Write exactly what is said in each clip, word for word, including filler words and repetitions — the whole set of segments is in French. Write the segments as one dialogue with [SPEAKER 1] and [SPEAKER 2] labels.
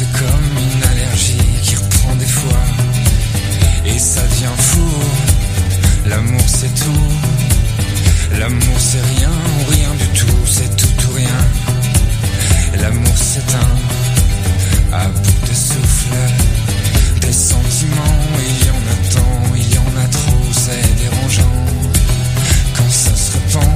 [SPEAKER 1] c'est comme une allergie qui reprend des fois. Et ça devient fou. L'amour c'est tout. L'amour c'est rien ou rien du tout. C'est tout ou rien. L'amour s'éteint à bout de souffle. Des sentiments, il y en a tant, il y en a trop. C'est dérangeant quand ça se répand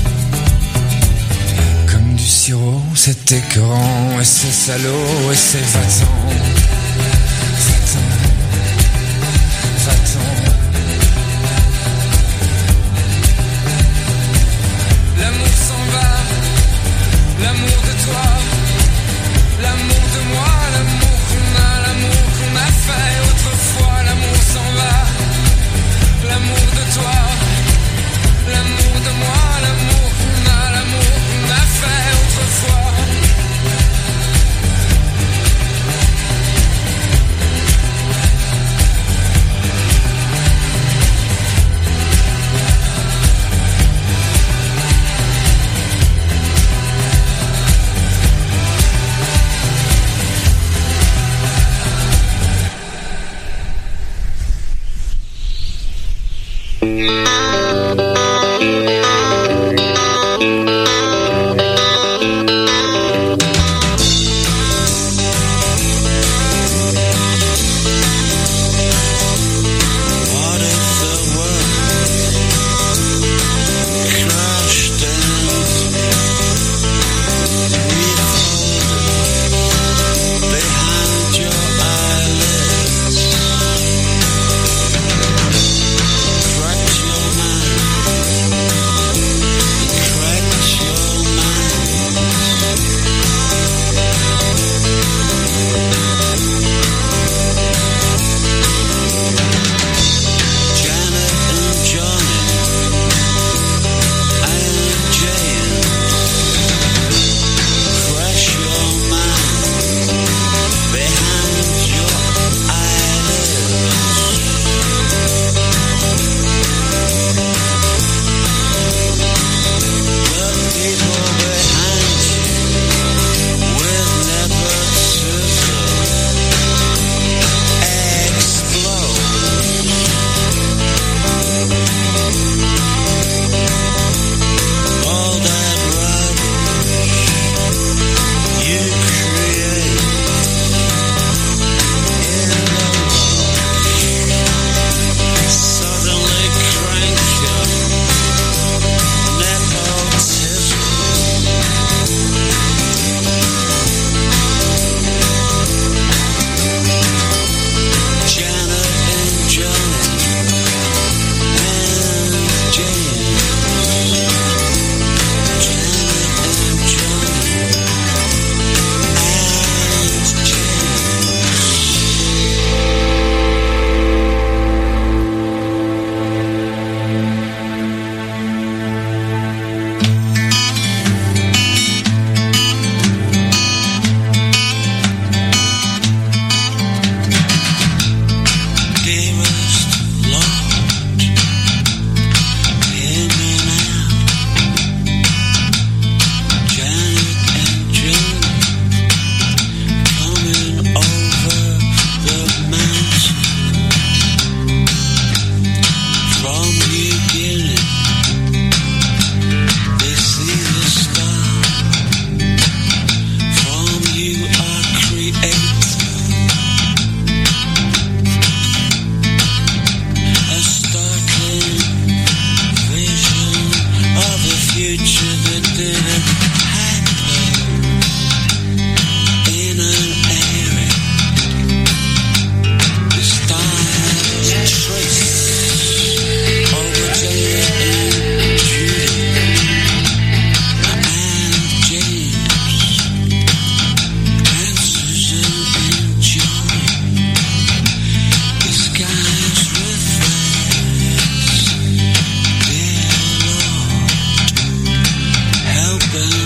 [SPEAKER 1] comme du sirop. C'est écœurant et c'est salaud et c'est va-t'en, va-t'en, va-t'en. L'amour s'en va, l'amour de toi, l'amour de moi, l'amour qu'on a, l'amour qu'on a fait autrefois. L'amour s'en va, l'amour de toi, l'amour de moi, l'amour qu'on a, l'amour qu'on a fait autrefois.
[SPEAKER 2] Help us.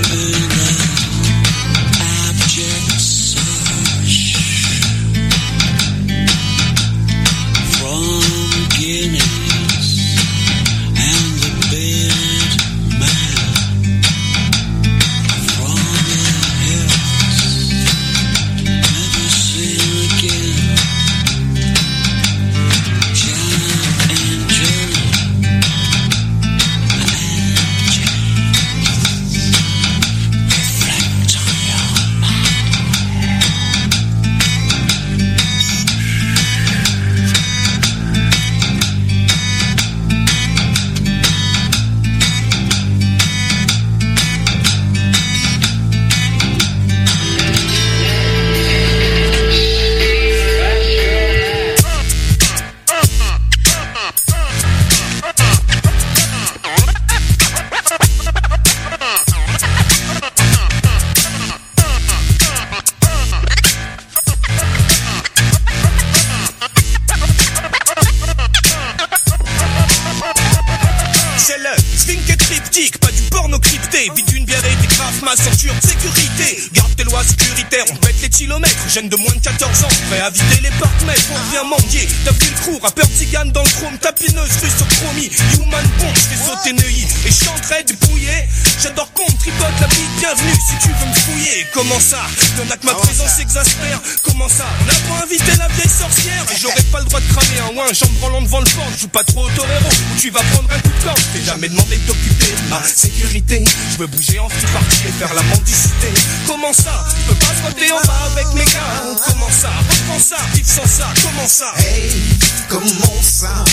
[SPEAKER 2] avec ma ceinture de sécurité. Garde tes lois sécuritaires, on pète les kilomètres. Jeune de moins de quatorze ans, prêt à vider les porte-mètres. On vient mendier, t'as vu le crew, rappeur tzigane dans le chrome, tapineuse, russe sur chromie. Human bomb, j'fais sauter Neuilly et chanterai débrouillé. J'adore qu'on tripote la vie, bienvenue si tu veux me fouiller. Comment ça? Y'en a que ma présence exaspère. Comment ça? On a pas invité la vieille sorcière. Et j'aurais pas le droit de cramer un ouin, j'en branlant devant le port. Je joue pas trop au torero, ou tu vas prendre un coup de corps. T'es jamais demandé de t'occuper de ma sécurité. Je veux bouger en free party et faire la mendicité. Comment ça? Je peux pas frotter en bas avec mes gars. Comment ça? Reprends ça, vivre sans ça. Comment ça?
[SPEAKER 3] Hey, comment ça?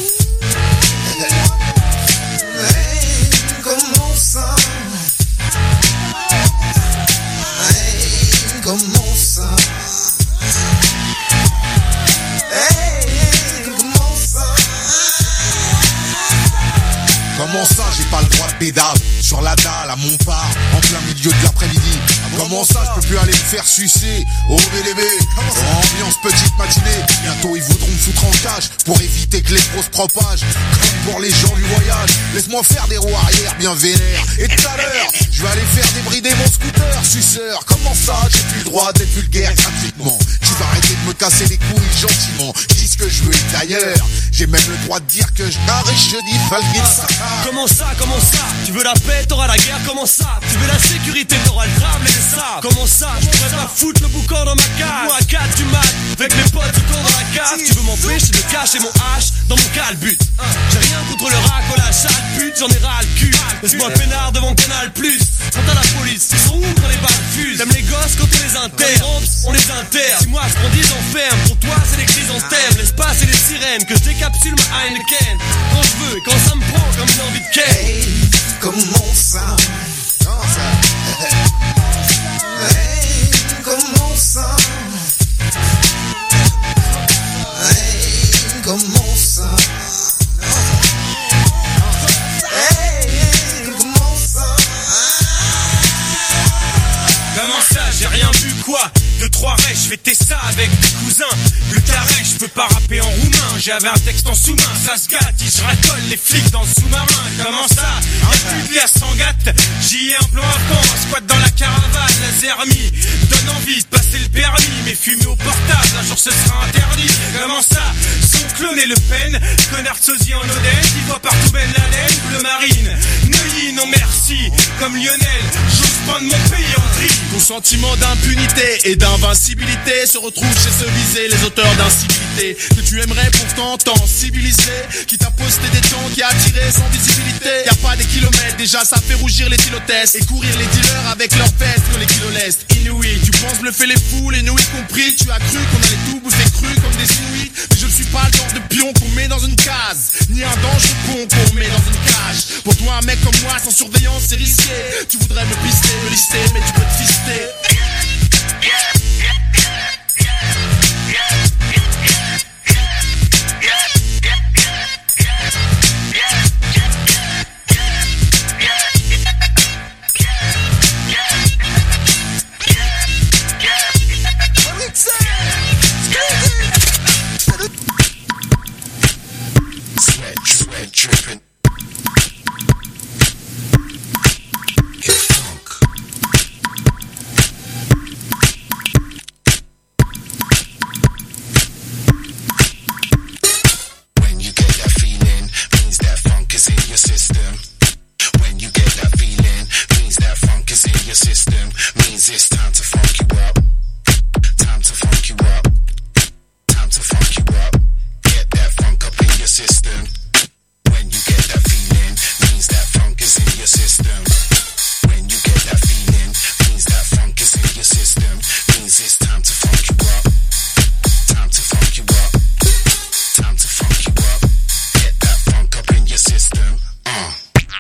[SPEAKER 3] Hey, comment ça? Hey, comment ça? Hey, comment ça? Comment ça, j'ai pas le droit de pédale sur la dalle à Montparnasse en plein milieu de l'après-midi? Comment ça, je peux plus aller me faire sucer au B D B? Ambiance petite matinée, bientôt ils voudront me foutre en cage pour éviter que les pros se propagent. Comme pour les gens du voyage, laisse-moi faire des roues arrière bien vénères. Et tout à l'heure, je vais aller faire débrider mon scooter, suceur. Comment ça, j'ai plus le droit d'être vulgaire gratuitement? Tu vas arrêter de me casser les couilles gentiment. Je dis ce que je veux et d'ailleurs, j'ai même le droit de dire que je n'arriche, je dis falguer ça.
[SPEAKER 2] Comment ça, comment ça? Tu veux la paix, t'auras la guerre, comment ça? Tu veux la sécurité, t'auras le drame, les sables. Comment ça? Je pourrais pas foutre le boucan dans ma cage. Moi à quatre du mat, avec mes potes du camp dans la cave. Tu veux m'empêcher de cacher mon H dans mon calbut. J'ai rien contre le rack ou la sale pute, j'en ai ras le cul. Laisse-moi peinard devant Canal Plus. Quant à la police, ils sont où quand les balles fusent? T'aimes les gosses quand on les interne, on les interne. Si moi je prends dix ans ferme, pour toi c'est les chrysanthèmes. L'espace et les sirènes, que je décapsule ma Heineken. Quand je veux et quand ça me prend comme une envie de ken.
[SPEAKER 3] Hey, comment ça? Comment ça? Hey, comment ça? Hey, comment ça? Hey, comment ça?
[SPEAKER 2] Comment ça, j'ai rien vu quoi? Deux, trois rêches, fêter ça avec des cousins. Le carré, je peux pas rapper en roumain. J'avais un texte en sous-main, ça se gâte. Si je racole les flics dans le sous-marin. Comment ça? Y'a plus de lait à cent gâte. J'y ai un plan à fond, un squat dans la caravane. La zermie donne envie de passer le permis. Mais fumer au portable, un jour ce sera interdit. Comment ça? Son clone et Le Pen. Connard de sosie en Oden. Il voit partout Ben Laden. Bleu marine, Neuilly, non merci. Comme Lionel, j'ose prendre mon pays en tri.
[SPEAKER 4] Ton sentiment d'impunité et d'invincibilité se retrouve chez ceux visés, les auteurs d'incivilité que tu aimerais pourtant t'en civiliser, qui t'a posté des temps, qui a attiré sans visibilité. Y'a pas des kilomètres, déjà ça fait rougir les tylotestes et courir les dealers avec leurs fesses que les kilos lestes. Inouï, tu penses bluffer les fous, les nouilles compris. Tu as cru qu'on allait tout bouffer cru comme des inouïs. Mais je ne suis pas le genre de pion qu'on met dans une case, ni un dangereux con qu'on met dans une cage. Pour toi un mec comme moi sans surveillance c'est risqué. Tu voudrais me pister, me lister, mais tu peux te fister.
[SPEAKER 3] Sweat, sweat, dripping. Get funk. When you get that feeling, means that funk is in your system. When you get that feeling, means that funk is in your system. Means it's time to funk you up. Time to funk you up. Time to funk you up. Get that funk up in your system. When you get that feeling, means that funk is in your system. When you get that feeling, means that funk is in your system. Means it's time to funk you up. Time to funk you up. Time to funk you up. Get that funk up in your system. Uh.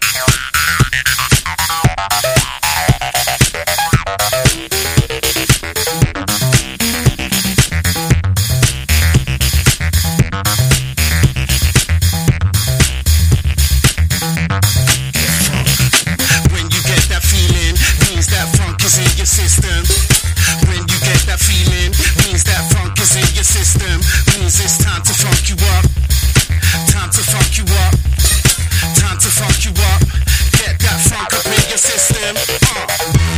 [SPEAKER 3] System. When you get that feeling, means that funk is in your system. Means it's time to funk you up. Time to funk you up. Time to funk you up. Get that funk up in your system. Uh.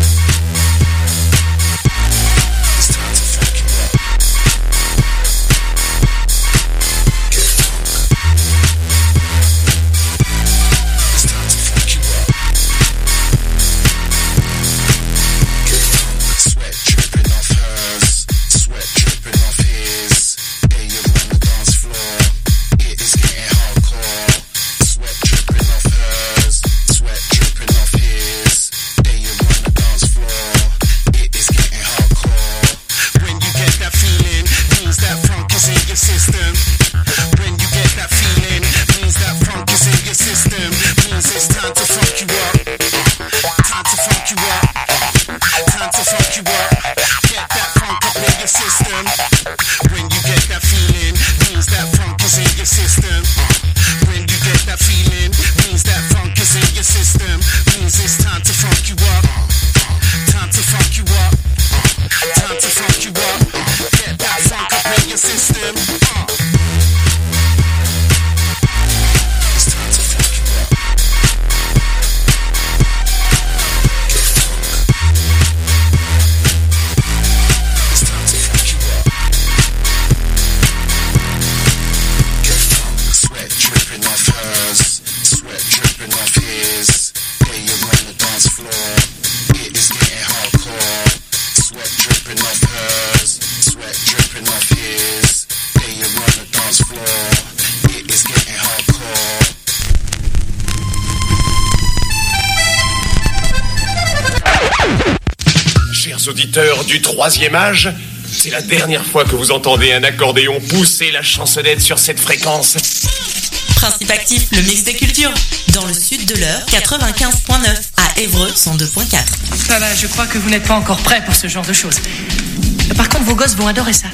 [SPEAKER 5] chers auditeurs du troisième âge, c'est la dernière fois que vous entendez un accordéon pousser la chansonnette sur cette fréquence.
[SPEAKER 6] Principe actif, le mix des cultures. Dans le sud de l'heure, quatre-vingt-quinze virgule neuf. À Évreux, cent deux virgule quatre.
[SPEAKER 7] Ça va, je crois que vous n'êtes pas encore prêts pour ce genre de choses. Par contre, vos gosses vont adorer ça.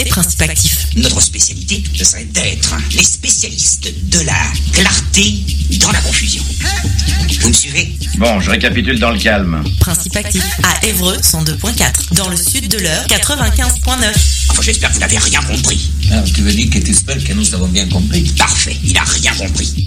[SPEAKER 6] et Principe Actif.
[SPEAKER 8] Notre spécialité, ce serait d'être les spécialistes de la clarté dans la confusion. Vous me suivez?
[SPEAKER 9] Bon, je récapitule dans le calme.
[SPEAKER 6] Principe Actif à Évreux cent deux point quatre, dans le sud de l'Eure quatre-vingt-quinze point neuf.
[SPEAKER 8] Enfin, j'espère que vous n'avez rien compris.
[SPEAKER 10] Alors, tu veux dire que tu espères que nous avons bien compris?
[SPEAKER 8] Parfait, il a rien compris.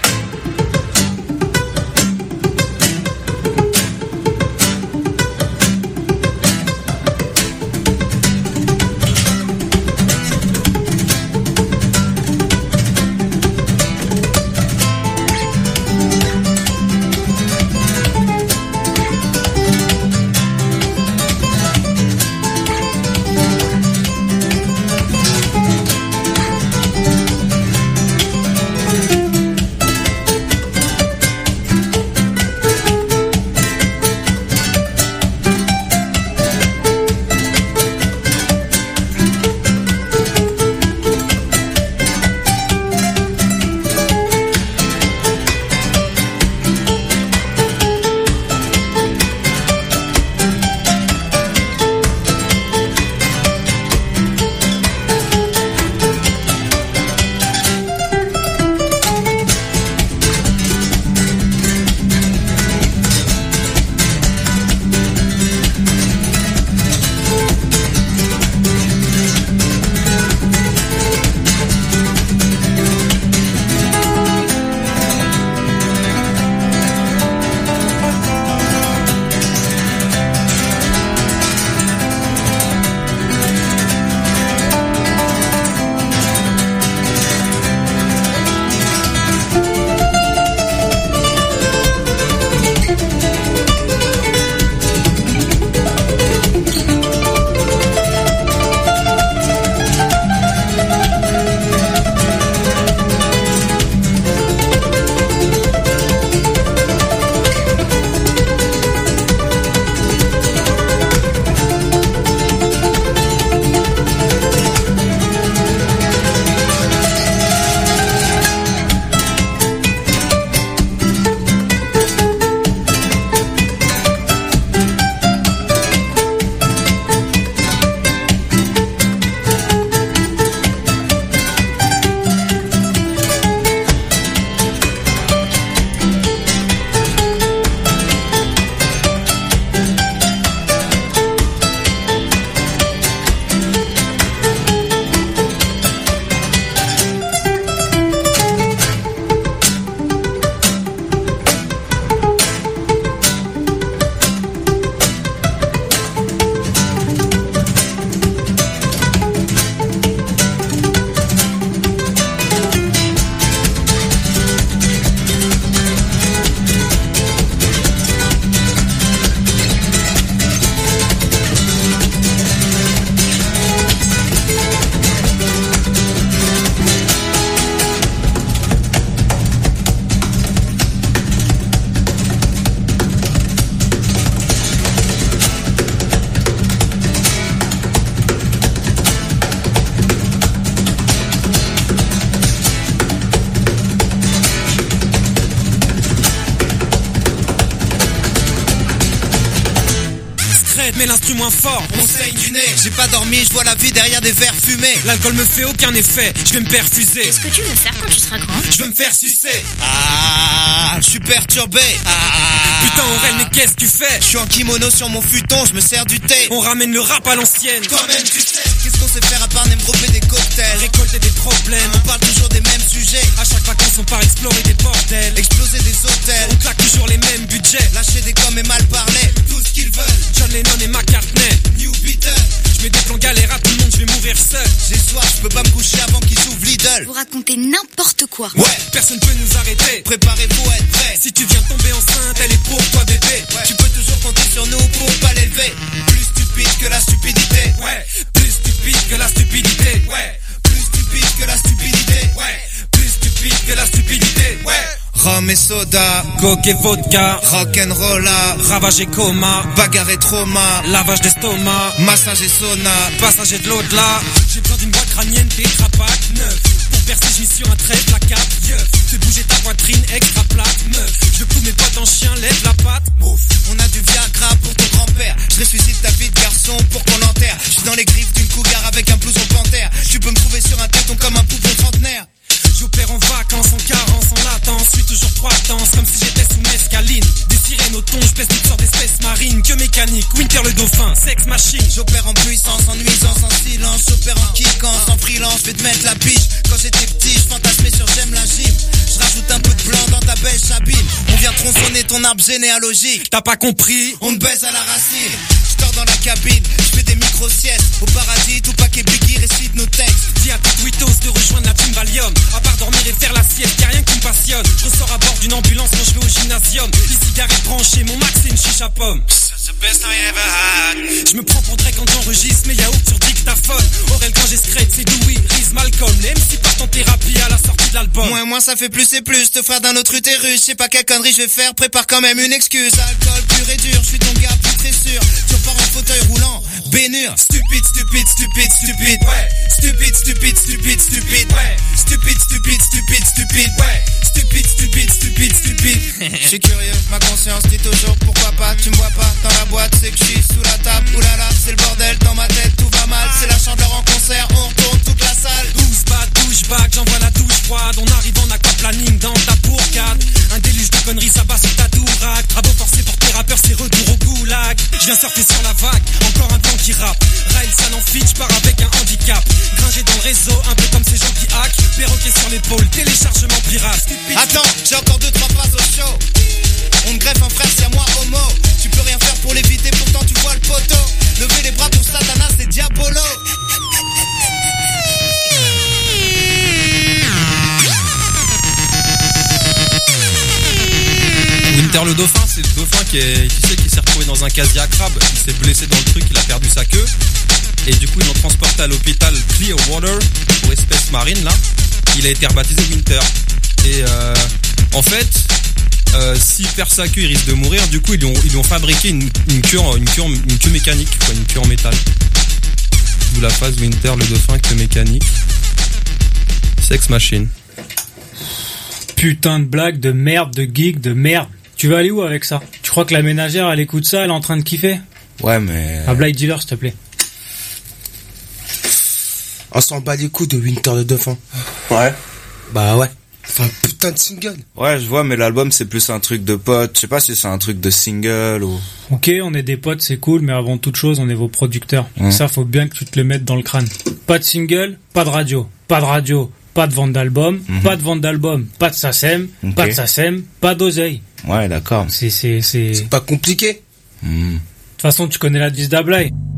[SPEAKER 2] Mais l'instru moins fort,
[SPEAKER 4] on saigne du nez. J'ai pas dormi, je vois la vie derrière des verres fumés.
[SPEAKER 2] L'alcool me fait aucun effet, je vais me perfuser.
[SPEAKER 11] Qu'est-ce que tu veux faire quand tu seras grand?
[SPEAKER 4] Je veux me faire sucer. Ah, je suis perturbé. Ah,
[SPEAKER 2] putain Aurel, mais qu'est-ce que tu fais?
[SPEAKER 4] Je suis en kimono sur mon futon, je me sers du thé.
[SPEAKER 2] On ramène le rap à l'ancienne.
[SPEAKER 4] Toi-même tu sais. Qu'est-ce qu'on sait faire à part dropper des cocktails?
[SPEAKER 2] Récolter des problèmes.
[SPEAKER 4] On parle toujours des mêmes sujets.
[SPEAKER 2] À chaque vacances on part explorer des bordels.
[SPEAKER 4] Exploser des hôtels.
[SPEAKER 2] On claque toujours les mêmes budgets.
[SPEAKER 4] Lâcher des coms et mal parler. Tout ce qu'ils veulent.
[SPEAKER 2] John Lennon et McCartney.
[SPEAKER 4] New Beatles.
[SPEAKER 2] Je mets des plans galères à tout le monde, je vais mourir seul.
[SPEAKER 4] J'ai soif, je peux pas me coucher avant qu'ils ouvrent Lidl.
[SPEAKER 11] Vous racontez n'importe quoi.
[SPEAKER 4] Ouais,
[SPEAKER 2] personne peut nous arrêter.
[SPEAKER 4] Préparez-vous à être prêts.
[SPEAKER 2] Si tu viens tomber enceinte, elle est pour toi bébé.
[SPEAKER 4] Ouais. Tu peux toujours compter sur nous pour pas l'élever. Plus stupide que la stupidité.
[SPEAKER 2] Ouais, plus stupide que la stupidité.
[SPEAKER 4] Ouais, plus stupide que la stupidité.
[SPEAKER 2] Ouais, plus stupide que la stupidité. Ouais.
[SPEAKER 4] Rhum et soda,
[SPEAKER 2] coke et vodka,
[SPEAKER 4] rock'n'rolla,
[SPEAKER 2] ravage et coma,
[SPEAKER 4] bagarre et trauma,
[SPEAKER 2] lavage d'estomac,
[SPEAKER 4] massage et sauna,
[SPEAKER 2] passager de l'au-delà. J'ai besoin d'une boîte crânienne tétrapac neuf. Pour percer, j'ai sur un trait placable. Yeuf, fais bouger ta poitrine extra plate. Meuf, je pousse mes potes en chien, lève la patte.
[SPEAKER 4] Ouf, on a du Viagra pour ton grand-père. Je ressuscite ta vie de garçon pour qu'on l'enterre. Je suis dans les griffes d'une cougar avec un blouson panthère.
[SPEAKER 2] sex machine.
[SPEAKER 12] J'opère en puissance, en nuisance, en silence. J'opère en kickant, sans freelance. Je vais te mettre la biche. Quand j'étais petit, je fantasmais sur j'aime la gym. Je rajoute un peu de blanc dans ta belle chabine. On vient tronçonner ton arbre généalogique.
[SPEAKER 2] T'as pas compris?
[SPEAKER 12] On te baise à la racine. Je dors dans la cabine, je fais des micro-siestes. Au paradis, tout paquet Biggie récite nos textes.
[SPEAKER 2] Dis à tout Witos de rejoindre la team Valium. À part dormir et faire la sieste, y'a rien qui me passionne. Je ressors à bord d'une ambulance quand je vais au gymnasium. Les cigarettes branchées, mon max c'est une chicha pomme. Je me prends pour Drake quand j'enregistre, mais y'a autre sur dictaphone. Aurel quand j'ai scred, c'est Dewey, Riz, Malcolm. Les M C partent en thérapie à la sortie de l'album.
[SPEAKER 12] Moins, moins ça fait plus et plus, te frère d'un autre utérus. Je sais pas quelle connerie je vais faire, prépare quand même une excuse. Alcool pur et dur, je suis ton gars plus très sûr. Tu repars en fauteuil roulant, bénure. Stupide, stupide, stupide, stupide, ouais. Stupide, stupide, stupide, stupide, ouais. Stupide, stupide, stupide, stupide, ouais. Stupide, stupide, stupide, stupide. Je suis curieux, ma conscience dit toujours pourquoi pas. Tu me vois pas dans la boîte, c'est que je suis sous la table. Oulala, c'est le bordel dans ma tête, tout va mal. C'est la chandeleur en concert, on retourne toute la salle.
[SPEAKER 2] douze bacs, douche bac, j'envoie la douche froide. On arrive en aquaplaning dans ta bourgade. Un déluge de conneries, ça bat sur ta dourac. Bravo forcé pour tes rappeurs, c'est retour au goulag. Je viens surfer sur la vague, encore un temps qui rappe. Rail, ça n'en fit, je pars avec un handicap. Gringé dans le réseau, un peu comme ces gens qui hack. Perroquet sur l'épaule, téléchargement pirate. Stupide.
[SPEAKER 12] Attends, j'ai encore deux, trois phrases au show. On te greffe un frère, c'est à moi homo. Tu peux rien faire pour l'éviter, pourtant tu vois le poteau. Lever les bras pour Satanas, c'est Diabolo.
[SPEAKER 13] Winter le dauphin, c'est le dauphin qui, est, qui, sait, qui s'est retrouvé dans un casier à crabe. Il s'est blessé dans le truc, il a perdu sa queue. Et du coup ils l'ont transporté à l'hôpital Clearwater pour espèces marines là. Il a été rebaptisé Winter. Et euh, en fait, euh, s'il perd sa queue, il risque de mourir. Du coup ils lui ont, ils lui ont fabriqué une, une, queue, une, queue, une queue mécanique, quoi, une queue en métal. D'où la phase Winter le dauphin, queue mécanique. Sex machine.
[SPEAKER 14] Putain de blague, de merde, de geek, de merde. Tu vas aller où avec ça? Tu crois que la ménagère elle écoute ça, elle est en train de kiffer?
[SPEAKER 15] Ouais mais...
[SPEAKER 14] Un Black Dealer s'il te plaît.
[SPEAKER 15] On s'en bat les coups de Winter le dauphin. Ouais. Bah ouais. Enfin putain de single. Ouais je vois mais l'album c'est plus un truc de pote. Je sais pas si c'est un truc de single ou...
[SPEAKER 14] Ok on est des potes c'est cool mais avant toute chose on est vos producteurs. Mmh. Ça faut bien que tu te le mettes dans le crâne. Pas de single, pas de radio. Pas de radio, pas de vente d'album. Mmh. Pas de vente d'album, pas de SACEM. Okay. Pas de SACEM, pas d'oseille.
[SPEAKER 15] Ouais d'accord.
[SPEAKER 14] C'est c'est c'est.
[SPEAKER 15] C'est pas compliqué.
[SPEAKER 14] Mmh. De toute façon tu connais la devise d'Ablaye.